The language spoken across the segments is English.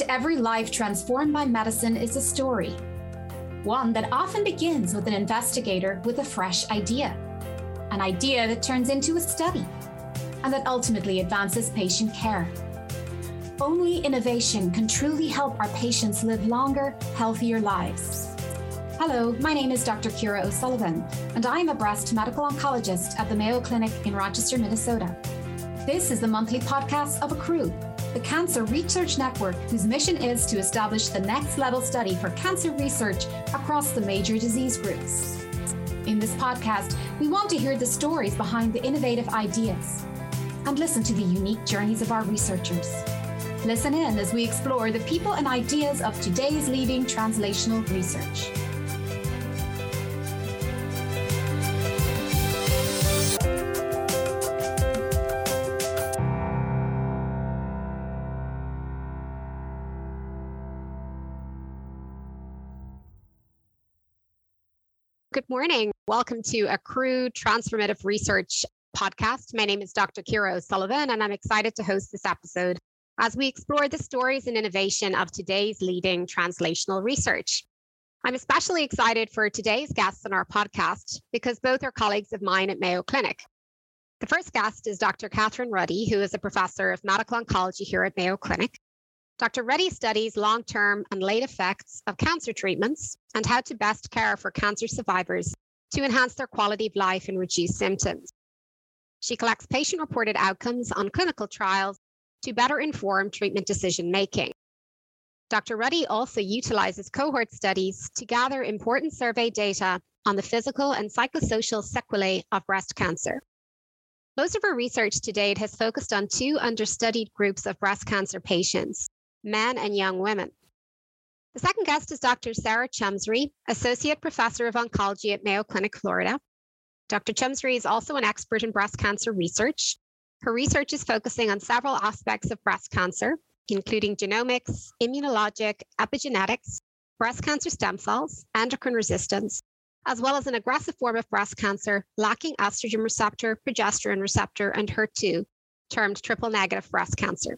every life transformed by medicine is a story. One that often begins with an investigator with a fresh idea. An idea that turns into a study, and that ultimately advances patient care. Only innovation can truly help our patients live longer, healthier lives. Hello, my name is Dr. Ciara O'Sullivan, and I am a breast medical oncologist at the Mayo Clinic in Rochester, Minnesota. This is the monthly podcast of ACRU, the Cancer Research Network, whose mission is to establish the next level study for cancer research across the major disease groups. In this podcast, we want to hear the stories behind the innovative ideas and listen to the unique journeys of our researchers. Listen in as we explore the people and ideas of today's leading translational research. Good morning. Welcome to ACRU Transformative Research podcast. My name is Dr. Ciara O'Sullivan, and I'm excited to host this episode as we explore the stories and innovation of today's leading translational research. I'm especially excited for today's guests on our podcast because both are colleagues of mine at Mayo Clinic. The first guest is Dr. Catherine Ruddy, who is a professor of medical oncology here at Mayo Clinic. Dr. Ruddy studies long-term and late effects of cancer treatments and how to best care for cancer survivors to enhance their quality of life and reduce symptoms. She collects patient-reported outcomes on clinical trials to better inform treatment decision-making. Dr. Ruddy also utilizes cohort studies to gather important survey data on the physical and psychosocial sequelae of breast cancer. Most of her research to date has focused on two understudied groups of breast cancer patients, men and young women. The second guest is Dr. Sarah Chumsry, Associate Professor of Oncology at Mayo Clinic, Florida. Dr. Chumsry is also an expert in breast cancer research. Her research is focusing on several aspects of breast cancer, including genomics, immunologic, epigenetics, breast cancer stem cells, endocrine resistance, as well as an aggressive form of breast cancer lacking estrogen receptor, progesterone receptor, and HER2, termed triple-negative breast cancer.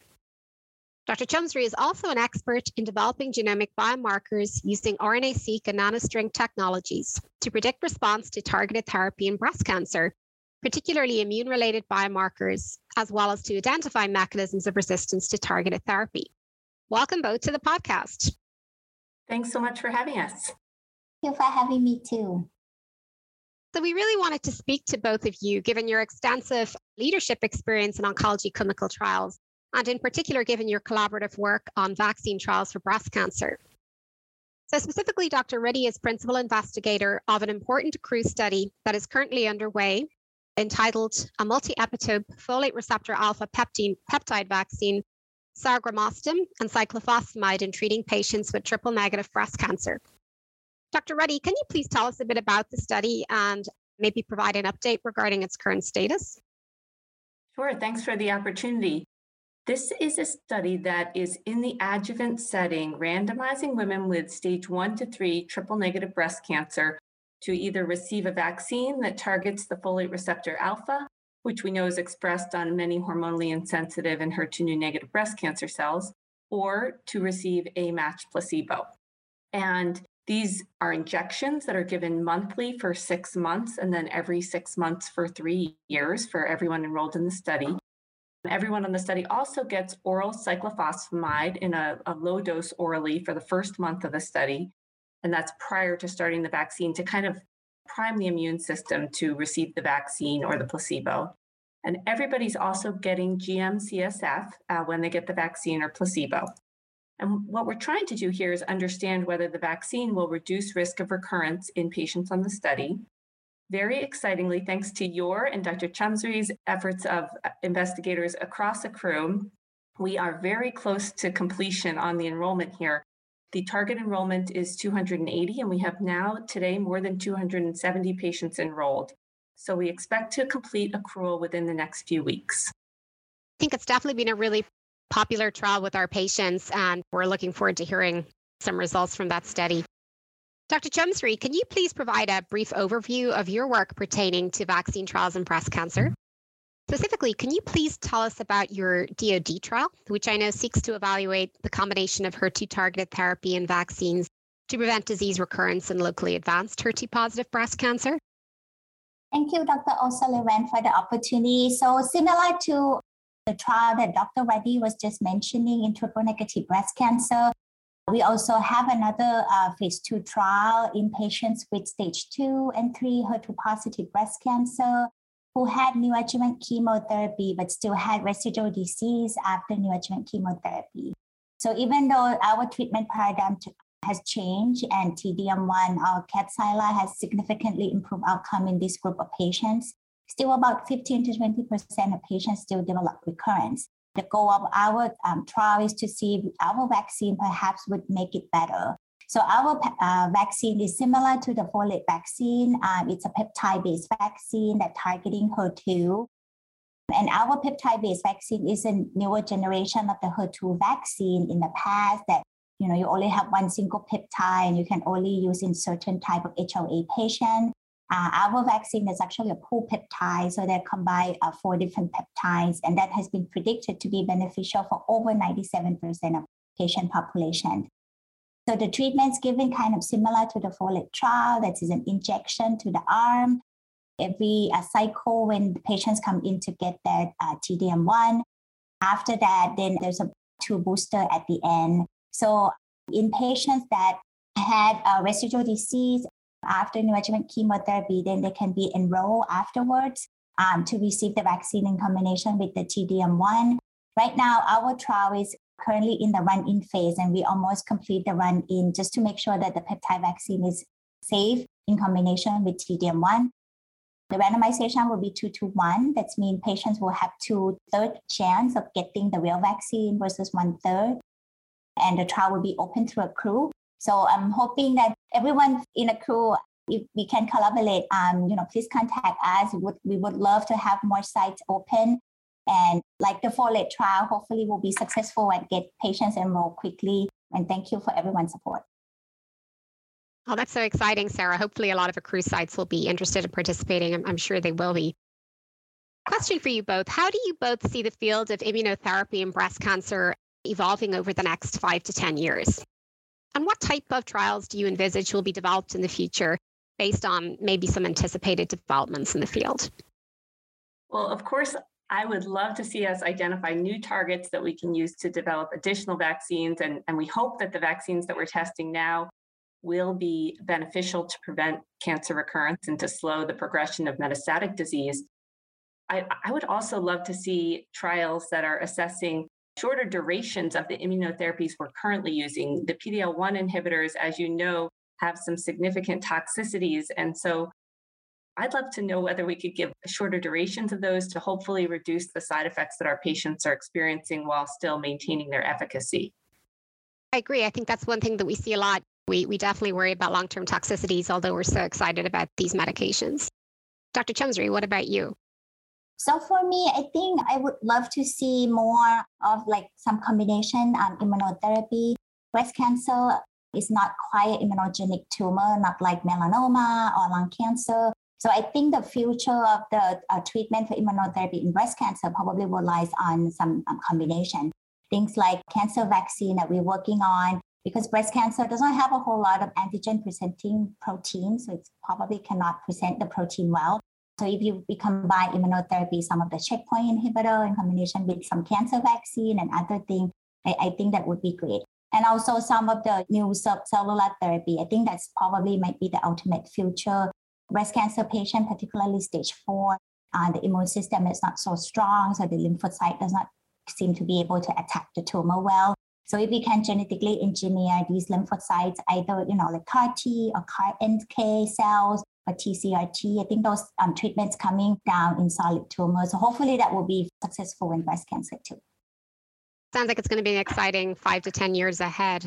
Dr. Chumsry is also an expert in developing genomic biomarkers using RNA-seq and nanostring technologies to predict response to targeted therapy in breast cancer, particularly immune-related biomarkers, as well as to identify mechanisms of resistance to targeted therapy. Welcome both to the podcast. Thanks so much for having us. Thank you for having me too. So we really wanted to speak to both of you, given your extensive leadership experience in oncology clinical trials, and in particular, given your collaborative work on vaccine trials for breast cancer. So specifically, Dr. Ruddy is principal investigator of an important ACRU study that is currently underway, entitled A Multi-Epitope Folate Receptor Alpha Peptide Vaccine, Sargramostim and Cyclophosphamide in treating patients with triple-negative breast cancer. Dr. Ruddy, can you please tell us a bit about the study and maybe provide an update regarding its current status? Sure, thanks for the opportunity. This is a study that is in the adjuvant setting, randomizing women with stage 1 to 3 triple-negative breast cancer to either receive a vaccine that targets the folate receptor alpha, which we know is expressed on many hormonally insensitive and HER2 negative breast cancer cells, or to receive a matched placebo. And these are injections that are given monthly for 6 months and then every 6 months for 3 years for everyone enrolled in the study. Everyone on the study also gets oral cyclophosphamide in a low dose orally for the first month of the study. And that's prior to starting the vaccine to kind of prime the immune system to receive the vaccine or the placebo. And everybody's also getting GM-CSF when they get the vaccine or placebo. And what we're trying to do here is understand whether the vaccine will reduce risk of recurrence in patients on the study. Very excitingly, thanks to your and Dr. Chumsry's efforts of investigators across ACRU, we are very close to completion on the enrollment here. The target enrollment is 280, and we have now today more than 270 patients enrolled. So we expect to complete accrual within the next few weeks. I think it's definitely been a really popular trial with our patients, and we're looking forward to hearing some results from that study. Dr. Chumsry, can you please provide a brief overview of your work pertaining to vaccine trials in breast cancer? Specifically, can you please tell us about your DoD trial, which I know seeks to evaluate the combination of HER2-targeted therapy and vaccines to prevent disease recurrence in locally advanced HER2-positive breast cancer? Thank you, Dr. O'Sullivan, for the opportunity. So similar to the trial that Dr. Reddy was just mentioning in triple-negative breast cancer, we also have another phase 2 trial in patients with stage 2 and 3 HER2-positive breast cancer who had neoadjuvant chemotherapy but still had residual disease after neoadjuvant chemotherapy. So even though our treatment paradigm has changed and T-DM1 or Kadcyla has significantly improved outcome in this group of patients, still about 15 to 20% of patients still develop recurrence. The goal of our trial is to see if our vaccine perhaps would make it better. So our vaccine is similar to the folate vaccine. It's a peptide-based vaccine that targeting HER2. And our peptide-based vaccine is a newer generation of the HER2 vaccine in the past that, you only have one single peptide and you can only use in certain type of HLA patient. Our vaccine is actually a pool peptide, so they combine 4 different peptides, and that has been predicted to be beneficial for over 97% of patient population. So the treatment's given kind of similar to the folate trial. That is an injection to the arm every cycle when the patients come in to get their T-DM1. After that, then there's a 2 booster at the end. So in patients that had residual disease after neoadjuvant chemotherapy, then they can be enrolled afterwards to receive the vaccine in combination with the T-DM1. Right now, our trial is currently in the run-in phase, and we almost complete the run-in just to make sure that the peptide vaccine is safe in combination with T-DM1. The randomization will be 2-to-1. That means patients will have 2/3 chance of getting the real vaccine versus 1/3. And the trial will be open to accrue. So I'm hoping that everyone in accrue, if we can collaborate, please contact us. We would love to have more sites open. And like the folate trial, hopefully we'll be successful and get patients enrolled quickly. And thank you for everyone's support. Oh, that's so exciting, Sarah. Hopefully a lot of accrue sites will be interested in participating. I'm sure they will be. Question for you both. How do you both see the field of immunotherapy and breast cancer evolving over the next 5 to 10 years? And what type of trials do you envisage will be developed in the future based on maybe some anticipated developments in the field? Well, of course, I would love to see us identify new targets that we can use to develop additional vaccines. And we hope that the vaccines that we're testing now will be beneficial to prevent cancer recurrence and to slow the progression of metastatic disease. I would also love to see trials that are assessing shorter durations of the immunotherapies we're currently using. The PD-L1 inhibitors, as you know, have some significant toxicities. And so I'd love to know whether we could give shorter durations of those to hopefully reduce the side effects that our patients are experiencing while still maintaining their efficacy. I agree. I think that's one thing that we see a lot. We definitely worry about long-term toxicities, although we're so excited about these medications. Dr. Chaudhry, what about you? So for me, I think I would love to see more of like some combination immunotherapy. Breast cancer is not quite an immunogenic tumor, not like melanoma or lung cancer. So I think the future of the treatment for immunotherapy in breast cancer probably relies on some combination. Things like cancer vaccine that we're working on, because breast cancer doesn't have a whole lot of antigen presenting protein, so it probably cannot present the protein well. So if we combine immunotherapy, some of the checkpoint inhibitor in combination with some cancer vaccine and other things, I think that would be great. And also some of the new cellular therapy, I think that's probably might be the ultimate future. Breast cancer patient, particularly stage 4, the immune system is not so strong, so the lymphocyte does not seem to be able to attack the tumor well. So if we can genetically engineer these lymphocytes, either like CAR T or CAR NK cells or TCR-T, I think those treatments coming down in solid tumors. So hopefully that will be successful in breast cancer too. Sounds like it's going to be an exciting 5 to 10 years ahead.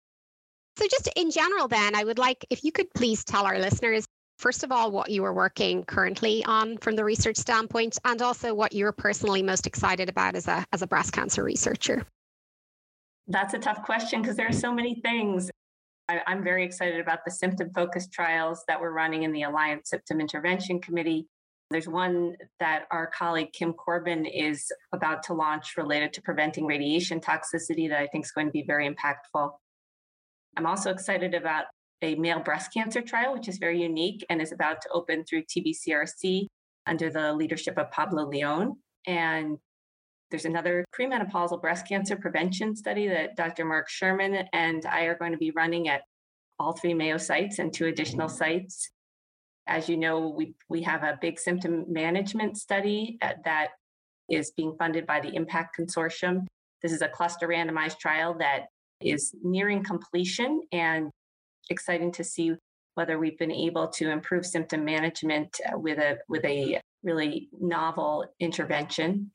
So just in general then, I would like if you could please tell our listeners, first of all, what you are working currently on from the research standpoint, and also what you're personally most excited about as a breast cancer researcher. That's a tough question because there are so many things. I'm very excited about the symptom-focused trials that we're running in the Alliance Symptom Intervention Committee. There's one that our colleague Kim Corbin is about to launch related to preventing radiation toxicity that I think is going to be very impactful. I'm also excited about a male breast cancer trial, which is very unique and is about to open through TBCRC under the leadership of Pablo Leon. And there's another premenopausal breast cancer prevention study that Dr. Mark Sherman and I are going to be running at all 3 Mayo sites and 2 additional sites. As you know, we have a big symptom management study that is being funded by the IMPACT Consortium. This is a cluster randomized trial that is nearing completion, and exciting to see whether we've been able to improve symptom management with a really novel intervention.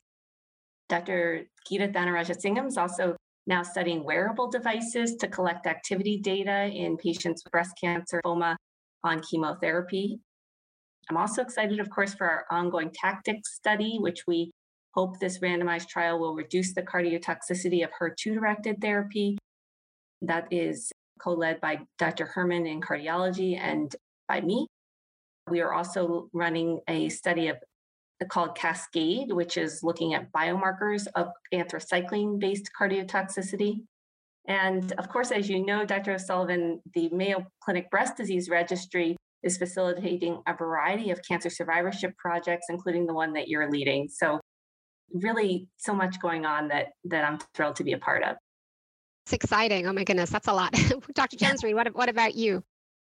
Dr. Geeta Thanarajasingham is also now studying wearable devices to collect activity data in patients with breast cancer, lymphoma on chemotherapy. I'm also excited, of course, for our ongoing tactics study, which we hope this randomized trial will reduce the cardiotoxicity of HER2-directed therapy. That is co-led by Dr. Herman in cardiology and by me. We are also running a study called Cascade, which is looking at biomarkers of anthracycline-based cardiotoxicity. And of course, as you know, Dr. O'Sullivan, the Mayo Clinic Breast Disease Registry is facilitating a variety of cancer survivorship projects, including the one that you're leading. So really so much going on that I'm thrilled to be a part of. It's exciting. Oh my goodness, that's a lot. Dr. Jones-Reid, what about you?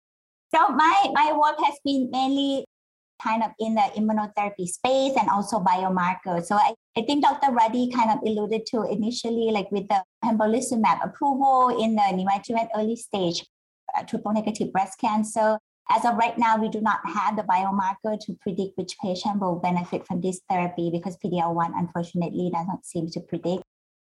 So my work has been mainly kind of in the immunotherapy space and also biomarkers. So I think Dr. Reddy kind of alluded to initially, like with the pembrolizumab approval in the neoadjuvant early stage triple negative breast cancer. As of right now, we do not have the biomarker to predict which patient will benefit from this therapy because PD-L1 unfortunately doesn't seem to predict.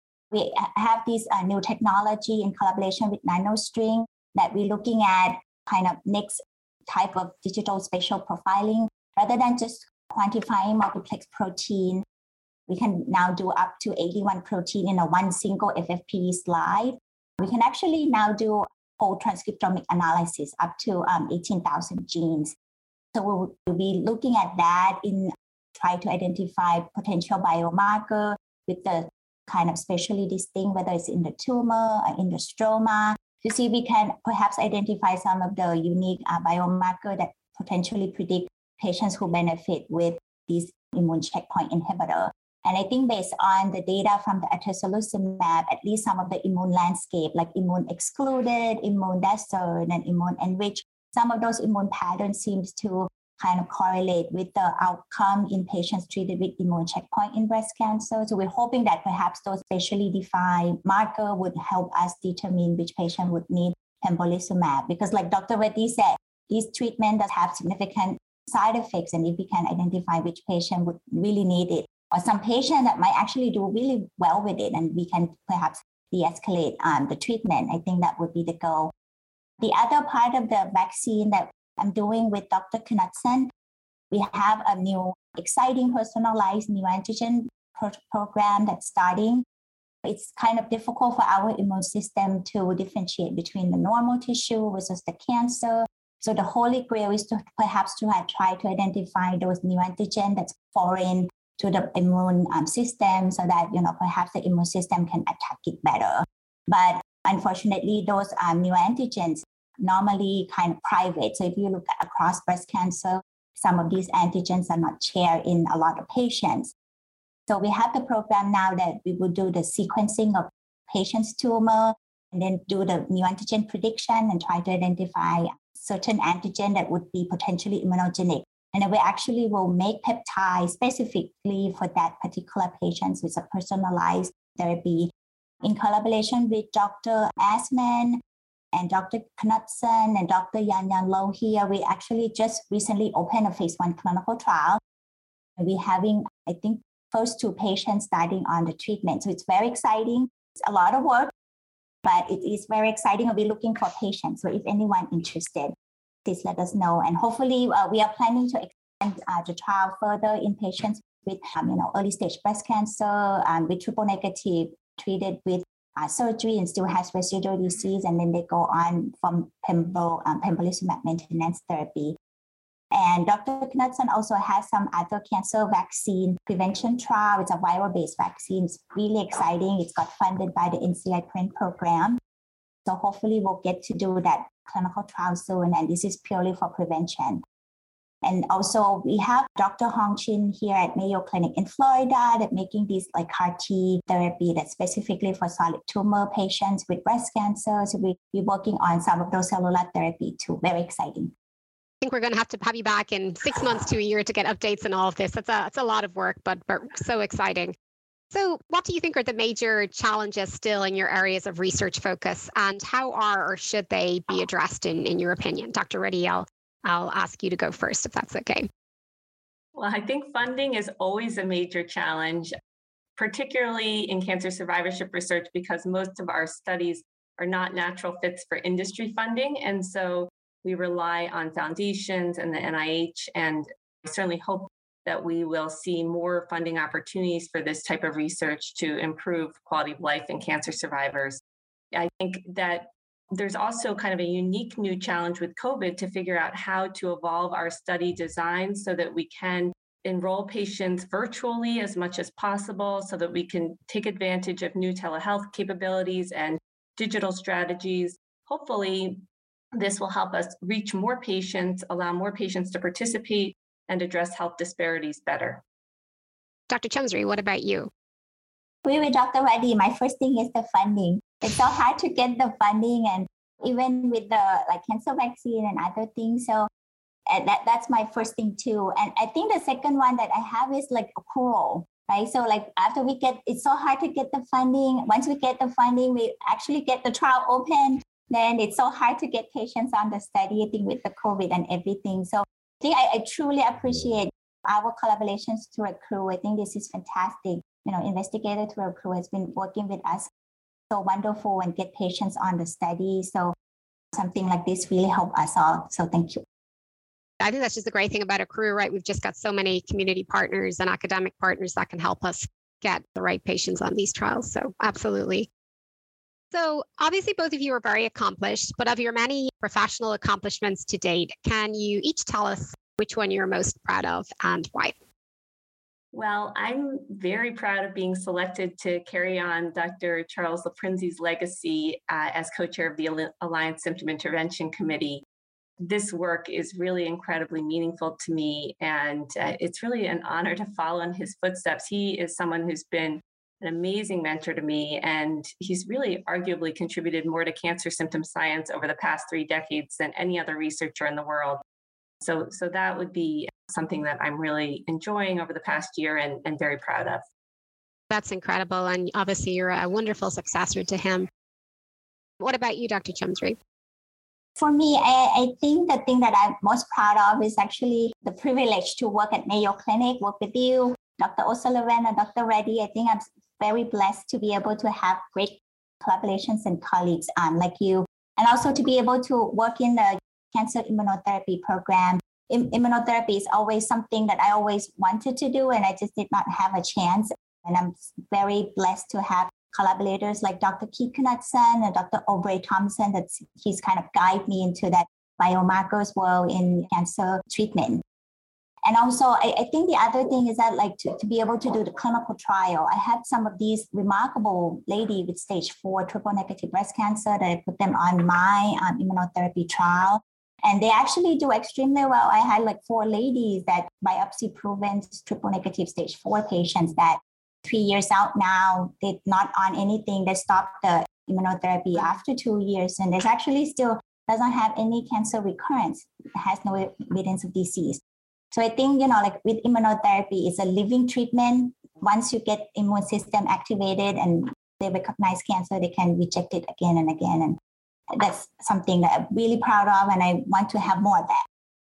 We have this new technology in collaboration with NanoString that we're looking at kind of next type of digital spatial profiling. Rather than just quantifying multiplex protein, we can now do up to 81 protein in one single FFPE slide. We can actually now do whole transcriptomic analysis up to 18,000 genes. So we'll be looking at that in try to identify potential biomarker with the kind of spatially distinct, whether it's in the tumor or in the stroma, to see if we can perhaps identify some of the unique biomarker that potentially predict patients who benefit with these immune checkpoint inhibitor. And I think based on the data from the atezolizumab, at least some of the immune landscape, like immune excluded, immune desert, and immune enriched, some of those immune patterns seems to kind of correlate with the outcome in patients treated with immune checkpoint in breast cancer. So we're hoping that perhaps those spatially defined marker would help us determine which patient would need pembrolizumab. Because like Dr. Reddy said, these treatment does have significant side effects, and if we can identify which patient would really need it, or some patient that might actually do really well with it, and we can perhaps de-escalate the treatment, I think that would be the goal. The other part of the vaccine that I'm doing with Dr. Knudsen, we have a new exciting personalized neoantigen program that's starting. It's kind of difficult for our immune system to differentiate between the normal tissue versus the cancer. So the holy grail is to perhaps try to identify those neoantigen that's foreign to the immune system, so that perhaps the immune system can attack it better. But unfortunately, those neoantigens normally kind of private. So if you look at across breast cancer, some of these antigens are not shared in a lot of patients. So we have the program now that we will do the sequencing of patient's tumor and then do the neoantigen prediction and try to identify certain antigen that would be potentially immunogenic. And then we actually will make peptides specifically for that particular patient with a personalized therapy. In collaboration with Dr. Asman and Dr. Knudsen and Dr. Yan Lo here, we actually just recently opened a phase 1 clinical trial. And we're having, I think, first 2 patients starting on the treatment. So it's very exciting. It's a lot of work, but it is very exciting. We'll be looking for patients. So if anyone interested, please let us know. And hopefully we are planning to extend the trial further in patients with early stage breast cancer with triple negative treated with surgery and still has residual disease. And then they go on from pembrolizumab maintenance therapy. And Dr. Knudsen also has some other cancer vaccine prevention trial. It's a viral-based vaccine. It's really exciting. It's got funded by the NCI Print program. So hopefully we'll get to do that clinical trial soon. And this is purely for prevention. And also we have Dr. Hong Chin here at Mayo Clinic in Florida that making these like CAR T therapy that's specifically for solid tumor patients with breast cancer. So we're working on some of those cellular therapy too. Very exciting. I think we're going to have you back in 6 months to a year to get updates on all of this. It's a lot of work, but so exciting. So what do you think are the major challenges still in your areas of research focus, and how are or should they be addressed in your opinion? Dr. Reddy, I'll ask you to go first, if that's okay. Well, I think funding is always a major challenge, particularly in cancer survivorship research, because most of our studies are not natural fits for industry funding. And so we rely on foundations and the NIH, and I certainly hope that we will see more funding opportunities for this type of research to improve quality of life in cancer survivors. I think that there's also kind of a unique new challenge with COVID to figure out how to evolve our study design so that we can enroll patients virtually as much as possible, so that we can take advantage of new telehealth capabilities and digital strategies. Hopefully, this will help us reach more patients, allow more patients to participate, and address health disparities better. Dr. Chumsri, what about you? Agree with Dr. Reddy. My first thing is the funding. It's so hard to get the funding, and even with the like cancer vaccine and other things. So that's my first thing too. And I think the second one that I have is like accrual, right? So like after it's so hard to get the funding. Once we get the funding, we actually get the trial open. Then it's so hard to get patients on the study, I think with the COVID and everything. So I think I truly appreciate our collaborations through Accrue. I think this is fantastic. Investigator through Accrue has been working with us so wonderful and get patients on the study. So something like this really help us all. So thank you. I think that's just the great thing about Accrue, right? We've just got so many community partners and academic partners that can help us get the right patients on these trials. So absolutely. So obviously both of you are very accomplished, but of your many professional accomplishments to date, can you each tell us which one you're most proud of and why? Well, I'm very proud of being selected to carry on Dr. Charles Liprinzi's legacy as co-chair of the Alliance Symptom Intervention Committee. This work is really incredibly meaningful to me, and it's really an honor to follow in his footsteps. He is someone who's been an amazing mentor to me, and he's really arguably contributed more to cancer symptom science over the past 3 decades than any other researcher in the world. So that would be something that I'm really enjoying over the past year and very proud of. That's incredible. And obviously you're a wonderful successor to him. What about you, Dr. Chumsri? For me, I think the thing that I'm most proud of is actually the privilege to work at Mayo Clinic, work with you, Dr. O'Sullivan and Dr. Reddy. I think I'm very blessed to be able to have great collaborations and colleagues like you, and also to be able to work in the cancer immunotherapy program. Immunotherapy is always something that I always wanted to do, and I just did not have a chance. And I'm very blessed to have collaborators like Dr. Keith Knudsen and Dr. Aubrey Thompson, that he's kind of guided me into that biomarkers world in cancer treatment. And also, I think the other thing is that like to be able to do the clinical trial, I had some of these remarkable ladies with stage 4 triple negative breast cancer that I put them on my immunotherapy trial. And they actually do extremely well. I had like 4 ladies that biopsy proven triple negative stage 4 patients that 3 years out now, they're not on anything. They stopped the immunotherapy after 2 years. And there's actually still doesn't have any cancer recurrence. It has no evidence of disease. So I think, like with immunotherapy, it's a living treatment. Once you get immune system activated and they recognize cancer, they can reject it again and again. And that's something that I'm really proud of, and I want to have more of that.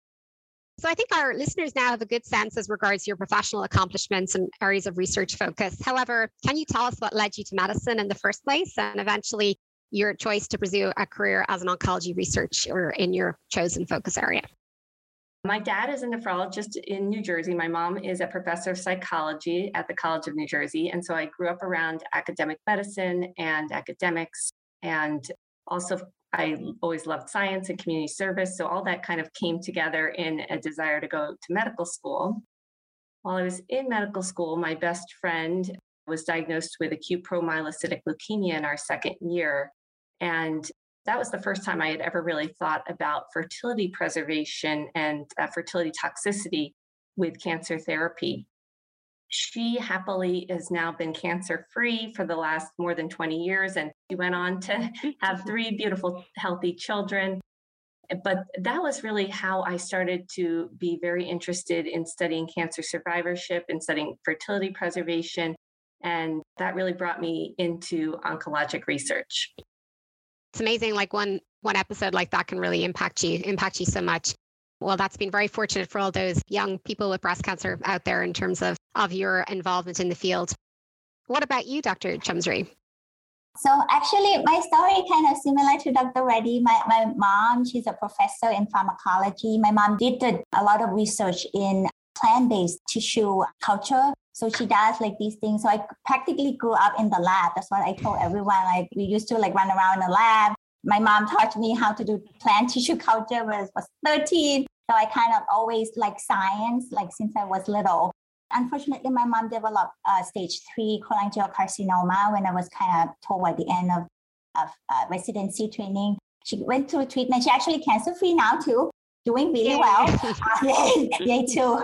So I think our listeners now have a good sense as regards your professional accomplishments and areas of research focus. However, can you tell us what led you to medicine in the first place and eventually your choice to pursue a career as an oncology researcher in your chosen focus area? My dad is a nephrologist in New Jersey. My mom is a professor of psychology at the College of New Jersey. And so I grew up around academic medicine and academics, and also I always loved science and community service. So all that kind of came together in a desire to go to medical school. While I was in medical school, my best friend was diagnosed with acute promyelocytic leukemia in our second year. And that was the first time I had ever really thought about fertility preservation and fertility toxicity with cancer therapy. She happily has now been cancer-free for the last more than 20 years, and she went on to have 3 beautiful, healthy children. But that was really how I started to be very interested in studying cancer survivorship and studying fertility preservation. And that really brought me into oncologic research. It's amazing, like one episode like that can really impact you so much. Well, that's been very fortunate for all those young people with breast cancer out there in terms of your involvement in the field. What about you, Dr. Chumsri? So actually, my story kind of similar to Dr. Reddy. My mom, she's a professor in pharmacology. My mom did a lot of research in plant-based tissue culture. So she does like these things. So I practically grew up in the lab. That's what I told everyone. Like we used to like run around the lab. My mom taught me how to do plant tissue culture when I was 13. So I kind of always like science, like since I was little. Unfortunately, my mom developed stage 3 cholangiocarcinoma when I was kind of toward the end of residency training. She went through treatment. She's actually cancer-free now too, doing really well. Yay too. So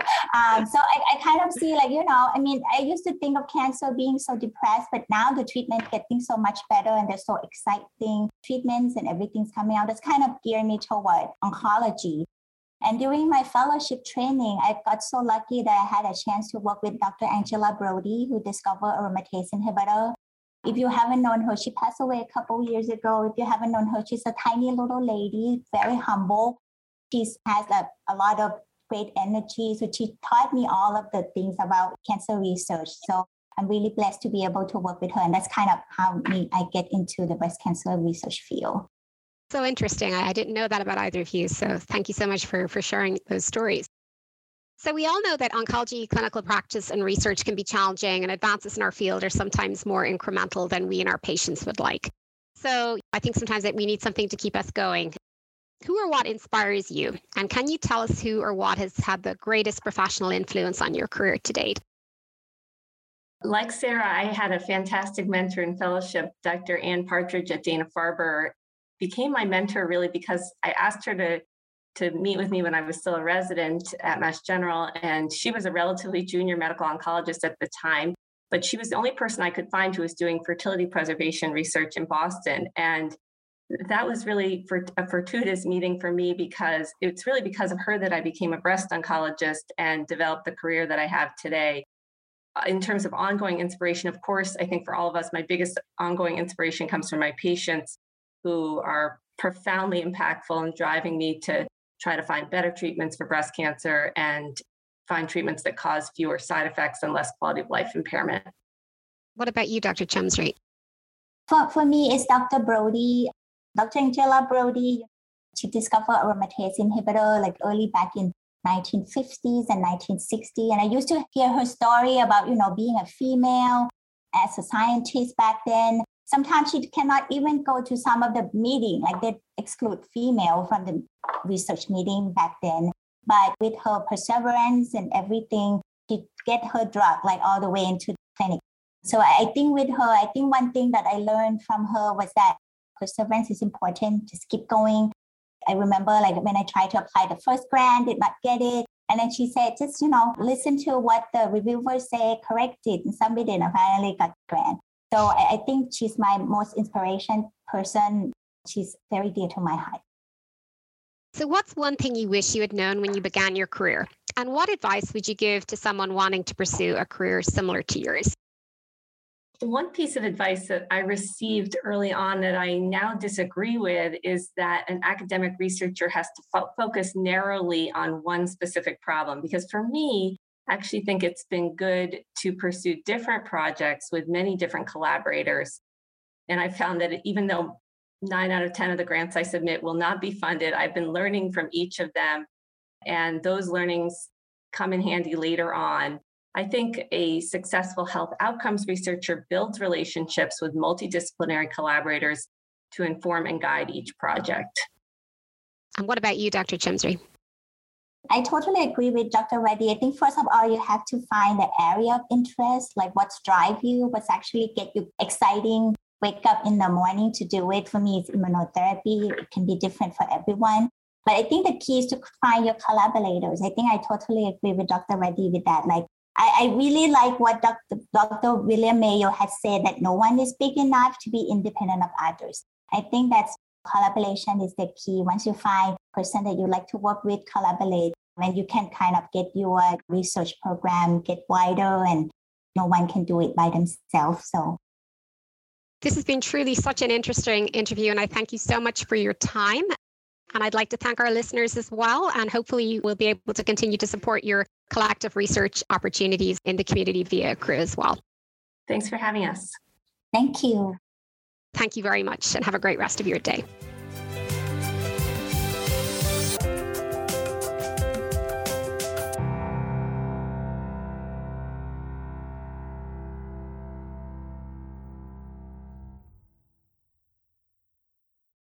I kind of see like, I mean, I used to think of cancer being so depressed, but now the treatment getting so much better and they're so exciting treatments and everything's coming out. That's kind of geared me toward oncology. And during my fellowship training, I got so lucky that I had a chance to work with Dr. Angela Brody, who discovered aromatase inhibitor. If you haven't known her, she passed away a couple of years ago. If you haven't known her, she's a tiny little lady, very humble. She has a lot of great energy. So she taught me all of the things about cancer research. So I'm really blessed to be able to work with her. And that's kind of how I get into the breast cancer research field. So interesting. I didn't know that about either of you. So thank you so much for sharing those stories. So we all know that oncology clinical practice and research can be challenging, and advances in our field are sometimes more incremental than we and our patients would like. So I think sometimes that we need something to keep us going. Who or what inspires you? And can you tell us who or what has had the greatest professional influence on your career to date? Like Sarah, I had a fantastic mentor in fellowship. Dr. Ann Partridge at Dana-Farber became my mentor really because I asked her to meet with me when I was still a resident at Mass General, and she was a relatively junior medical oncologist at the time, but she was the only person I could find who was doing fertility preservation research in Boston. And that was really a fortuitous meeting for me because it's really because of her that I became a breast oncologist and developed the career that I have today. In terms of ongoing inspiration, of course, I think for all of us, my biggest ongoing inspiration comes from my patients who are profoundly impactful in driving me to try to find better treatments for breast cancer and find treatments that cause fewer side effects and less quality of life impairment. What about you, Dr. Chumsri? For me, it's Dr. Brody, Dr. Angela Brody. She discovered aromatase inhibitor like early back in 1950s and 1960s. And I used to hear her story about, being a female as a scientist back then. Sometimes she cannot even go to some of the meeting, like they exclude female from the research meeting back then. But with her perseverance and everything, she get her drug like all the way into the clinic. So I think with her, one thing that I learned from her was that perseverance is important. Just keep going. I remember like when I tried to apply the first grant, did not get it. And then she said, just, listen to what the reviewers say, correct it. And somebody did, and finally got the grant. So I think she's my most inspiration person. She's very dear to my heart. So what's one thing you wish you had known when you began your career? And what advice would you give to someone wanting to pursue a career similar to yours? One piece of advice that I received early on that I now disagree with is that an academic researcher has to focus narrowly on one specific problem. Because for me, I actually think it's been good to pursue different projects with many different collaborators. And I found that even though 9 out of 10 of the grants I submit will not be funded, I've been learning from each of them. And those learnings come in handy later on. I think a successful health outcomes researcher builds relationships with multidisciplinary collaborators to inform and guide each project. And what about you, Dr. Chimsri? I totally agree with Dr. Reddy. I think first of all, you have to find the area of interest, like what's drive you, what's actually get you exciting, wake up in the morning to do it. For me, it's immunotherapy. It can be different for everyone. But I think the key is to find your collaborators. I think I totally agree with Dr. Reddy with that. Like, I really like what Dr. William Mayo has said, that no one is big enough to be independent of others. I think that's collaboration is the key. Once you find a person that you like to work with, collaborate, and you can kind of get your research program get wider, and no one can do it by themselves. So this has been truly such an interesting interview, and I thank you so much for your time. And I'd like to thank our listeners as well. And hopefully we'll be able to continue to support your collective research opportunities in the community via ACRU as well. Thanks for having us. Thank you. Thank you very much, and have a great rest of your day.